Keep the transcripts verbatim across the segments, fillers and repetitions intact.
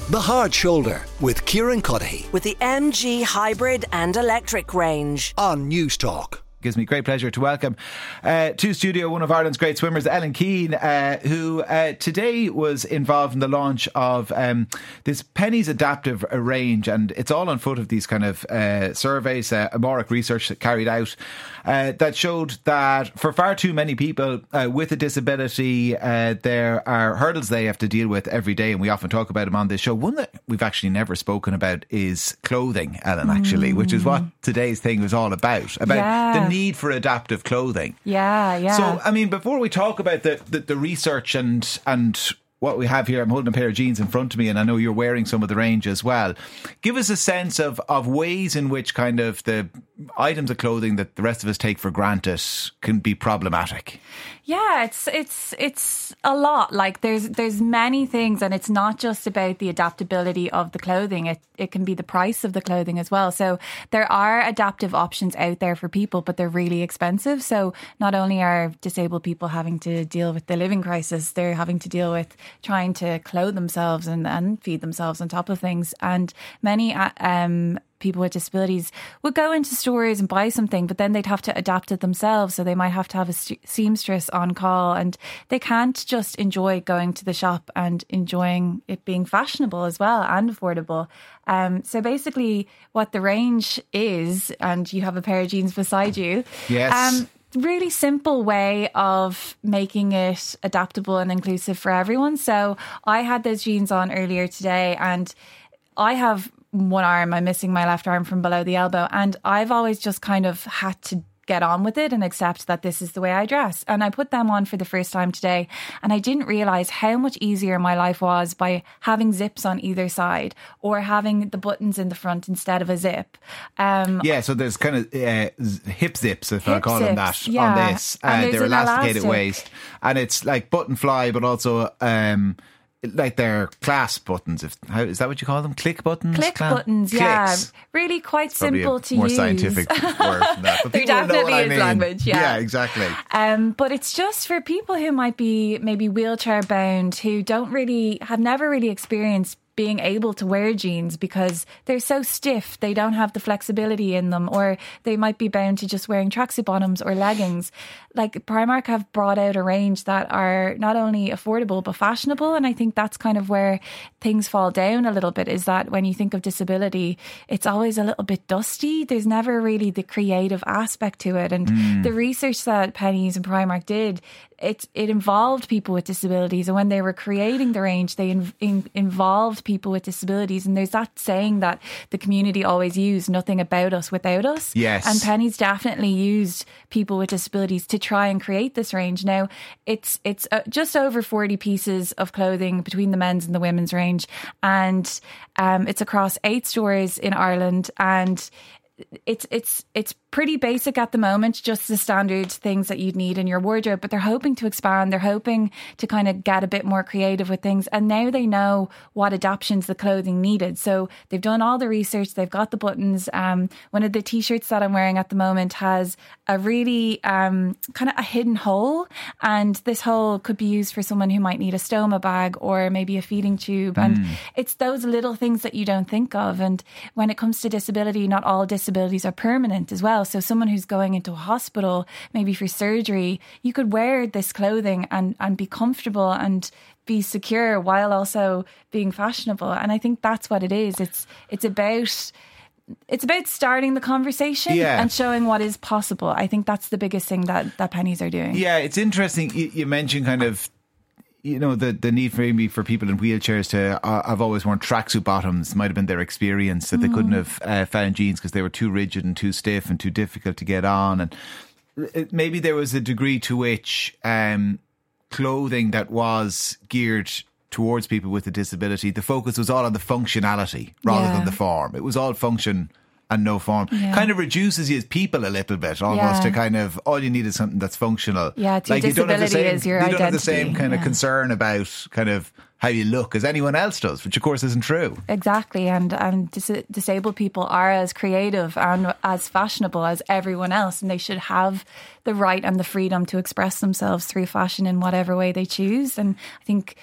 The Hard Shoulder with Kieran Cuddihy with the M G Hybrid and Electric range on News Talk. Gives me great pleasure to welcome uh, to studio one of Ireland's great swimmers, Ellen Keane, uh, who uh, today was involved in the launch of um, this Penneys Adaptive range, and it's all on foot of these kind of uh, surveys, uh, Amoric research that carried out uh, that showed that for far too many people uh, with a disability, uh, there are hurdles they have to deal with every day, and we often talk about them on this show. One that we've actually never spoken about is clothing, Ellen, actually, mm. which is what today's thing was all about, about yeah. the need for adaptive clothing. Yeah, yeah. So, I mean, before we talk about the, the, the research and and what we have here, I'm holding a pair of jeans in front of me, and I know you're wearing some of the range as well. Give us a sense of, of ways in which kind of the items of clothing that the rest of us take for granted can be problematic. Yeah, it's it's it's a lot. Like there's there's many things, and it's not just about the adaptability of the clothing. It it can be the price of the clothing as well. So there are adaptive options out there for people, but they're really expensive. So not only are disabled people having to deal with the living crisis, they're having to deal with trying to clothe themselves and, and feed themselves on top of things. And many um people with disabilities would go into stores and buy something, but then they'd have to adapt it themselves. So they might have to have a seamstress on call, and they can't just enjoy going to the shop and enjoying it being fashionable as well and affordable. Um, so basically what the range is, and you have a pair of jeans beside you. Yes. Um, really simple way of making it adaptable and inclusive for everyone. So I had those jeans on earlier today, and I have one arm, I'm missing my left arm from below the elbow, and I've always just kind of had to get on with it and accept that this is the way I dress. And I put them on for the first time today, and I didn't realise how much easier my life was by having zips on either side or having the buttons in the front instead of a zip. Um, yeah, so there's kind of uh, hip zips, if hip I call zips, them that, yeah. on this. Uh, they're elasticated elastic. waist, and it's like button fly, but also um, like they're clasp buttons. If how is that what you call them? Click buttons? Click Cla- buttons, Clicks. yeah. Really quite simple to more use. More scientific word than that. But there definitely is mean. language, yeah. Yeah, exactly. Um, but it's just for people who might be maybe wheelchair bound, who don't really, have never really experienced being able to wear jeans because they're so stiff, they don't have the flexibility in them, or they might be bound to just wearing tracksuit bottoms or leggings. Like Primark have brought out a range that are not only affordable but fashionable, and I think that's kind of where things fall down a little bit, is that when you think of disability, it's always a little bit dusty. There's never really the creative aspect to it, and mm. the research that Penneys and Primark did, it it involved people with disabilities, and when they were creating the range, they in, in, involved people with disabilities. And there's that saying that the community always used, nothing about us without us. Yes. And Penneys definitely used people with disabilities to try and create this range. Now it's it's uh, just over forty pieces of clothing between the men's and the women's range, and um, it's across eight stores in Ireland, and it's it's it's pretty basic at the moment, just the standard things that you'd need in your wardrobe, but they're hoping to expand. They're hoping to kind of get a bit more creative with things, and now they know what adaptations the clothing needed. So they've done all the research, they've got the buttons. Um, one of the t-shirts that I'm wearing at the moment has a really um, kind of a hidden hole, and this hole could be used for someone who might need a stoma bag or maybe a feeding tube. Mm. And it's those little things that you don't think of. And when it comes to disability, not all disabilities are permanent as well. So someone who's going into a hospital, maybe for surgery, you could wear this clothing and, and be comfortable and be secure while also being fashionable. And I think that's what it is. It's it's about it's about starting the conversation yeah. and showing what is possible. I think that's the biggest thing that, that Penneys are doing. Yeah, it's interesting. You, you mentioned kind of, you know, the, the need for maybe for people in wheelchairs to uh, have always worn tracksuit bottoms might have been their experience, that mm. they couldn't have uh, found jeans because they were too rigid and too stiff and too difficult to get on. And it, maybe there was a degree to which um, clothing that was geared towards people with a disability, the focus was all on the functionality rather yeah. than the form. It was all function and no form. Yeah. Kind of reduces you as people a little bit, almost, yeah. to kind of, all you need is something that's functional. Yeah, it's like your you don't have the disability same, is your you don't identity. have the same kind yeah. of concern about kind of how you look as anyone else does, which of course isn't true. Exactly, and and dis- disabled people are as creative and as fashionable as everyone else, and they should have the right and the freedom to express themselves through fashion in whatever way they choose. And I think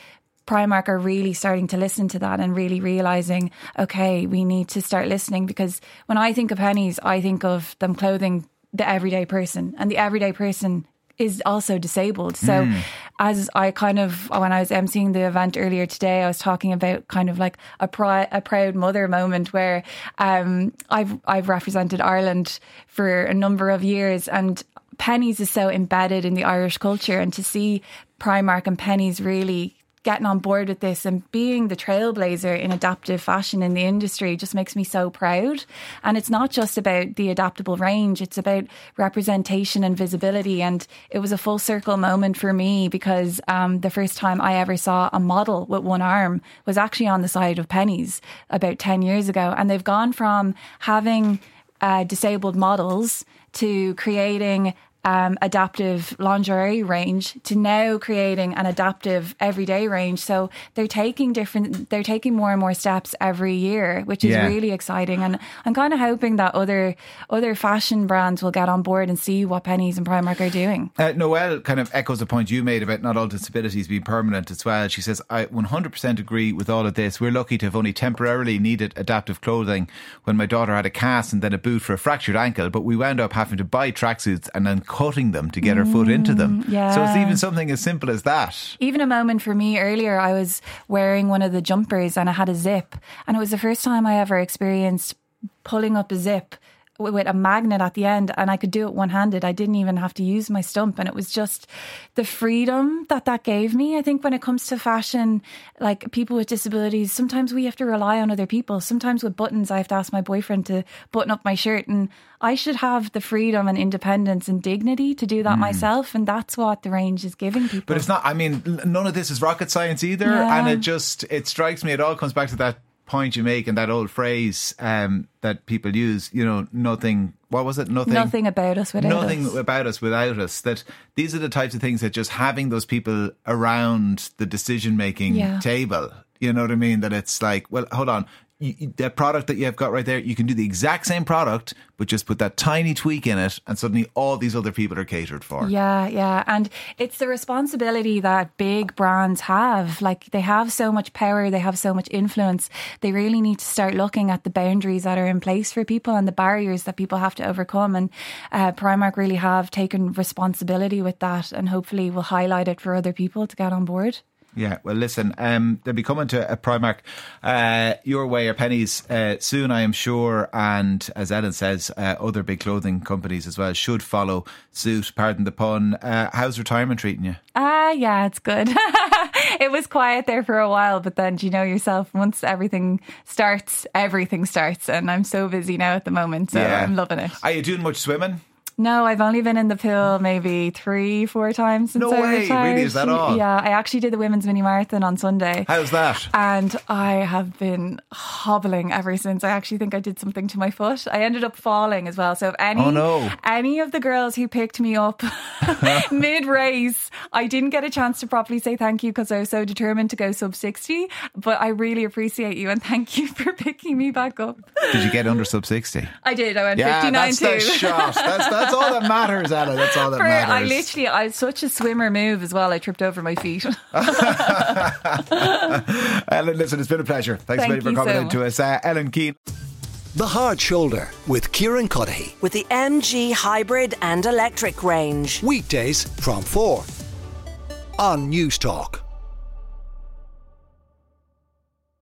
Primark are really starting to listen to that and really realising, okay, we need to start listening, because when I think of pennies, I think of them clothing the everyday person, and the everyday person is also disabled. So mm. as I kind of, when I was emceeing the event earlier today, I was talking about kind of like a, pri- a proud mother moment where um, I've I've represented Ireland for a number of years, and pennies is so embedded in the Irish culture, and to see Primark and pennies really getting on board with this and being the trailblazer in adaptive fashion in the industry just makes me so proud. And it's not just about the adaptable range, it's about representation and visibility. And it was a full circle moment for me, because um, the first time I ever saw a model with one arm was actually on the side of pennies about ten years ago. And they've gone from having uh, disabled models to creating Um, adaptive lingerie range to now creating an adaptive everyday range. So they're taking different, they're taking more and more steps every year, which is yeah. really exciting. And I'm kind of hoping that other other fashion brands will get on board and see what Penneys and Primark are doing. Uh, Noelle kind of echoes the point you made about not all disabilities being permanent as well. She says, I one hundred percent agree with all of this. We're lucky to have only temporarily needed adaptive clothing when my daughter had a cast and then a boot for a fractured ankle, but we wound up having to buy tracksuits and then cutting them to get her foot into them. Yeah. So it's even something as simple as that. Even a moment for me earlier, I was wearing one of the jumpers and I had a zip, and it was the first time I ever experienced pulling up a zip with a magnet at the end, and I could do it one-handed. I didn't even have to use my stump, and it was just the freedom that that gave me. I think when it comes to fashion, like people with disabilities, sometimes we have to rely on other people. Sometimes with buttons, I have to ask my boyfriend to button up my shirt, and I should have the freedom and independence and dignity to do that mm. myself, and that's what the range is giving people. But it's not, I mean, none of this is rocket science either, yeah. and it just, it strikes me, it all comes back to that point you make and that old phrase um, that people use, you know, nothing, what was it? Nothing Nothing about us without nothing us. Nothing about us without us. That these are the types of things that just having those people around the decision-making yeah. table, you know what I mean? That it's like, well, hold on, you, the product that you've got right there, you can do the exact same product, but just put that tiny tweak in it, and suddenly all these other people are catered for. Yeah, yeah. And it's the responsibility that big brands have. Like, they have so much power, they have so much influence. They really need to start looking at the boundaries that are in place for people and the barriers that people have to overcome. And uh, Primark really have taken responsibility with that, and hopefully will highlight it for other people to get on board. Yeah, well, listen, um, they'll be coming to a Primark uh, your way or Penneys uh, soon, I am sure. And as Ellen says, uh, other big clothing companies as well should follow suit, pardon the pun. Uh, how's retirement treating you? Ah, uh, yeah, it's good. It was quiet there for a while, but then, do you know yourself, once everything starts, everything starts. And I'm so busy now at the moment, so yeah. I'm loving it. Are you doing much swimming? No, I've only been in the pool maybe three, four times since no I way, retired. Really? Is that all? Yeah, I actually did the women's mini marathon on Sunday. How's that? And I have been hobbling ever since. I actually think I did something to my foot. I ended up falling as well. So if any, oh, no. any of the girls who picked me up mid-race, I didn't get a chance to properly say thank you because I was so determined to go sub sixty. But I really appreciate you, and thank you for picking me back up. Did you get under sub sixty? I did. I went yeah, fifty-nine two. Yeah, that's the shot. That's, that's That's all that matters, Anna. That's all that For, matters. I literally, I had such a swimmer move as well. I tripped over my feet. Ellen, listen, it's been a pleasure. Thanks Thank very much for coming so in to us. Uh, Ellen Keane. The Hard Shoulder with Kieran Cuddihy. With the M G hybrid and electric range. Weekdays from four on News Talk.